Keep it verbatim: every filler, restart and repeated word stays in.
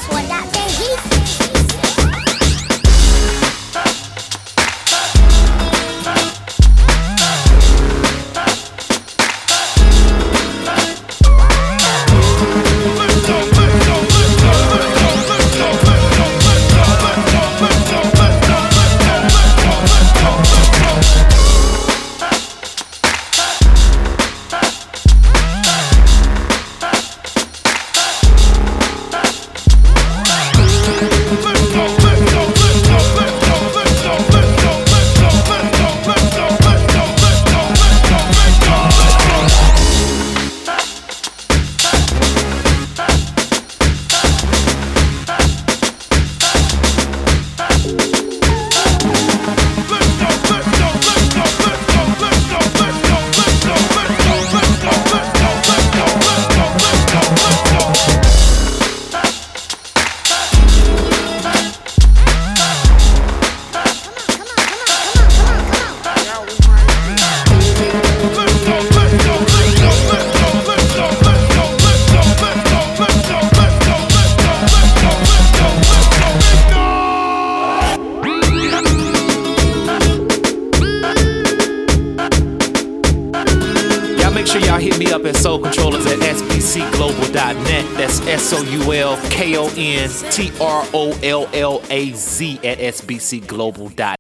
This one that day he Make sure y'all hit me up at Soul Controllers at S B C global dot net. That's S O U L K O N T R O L L A Z at S B C global dot net.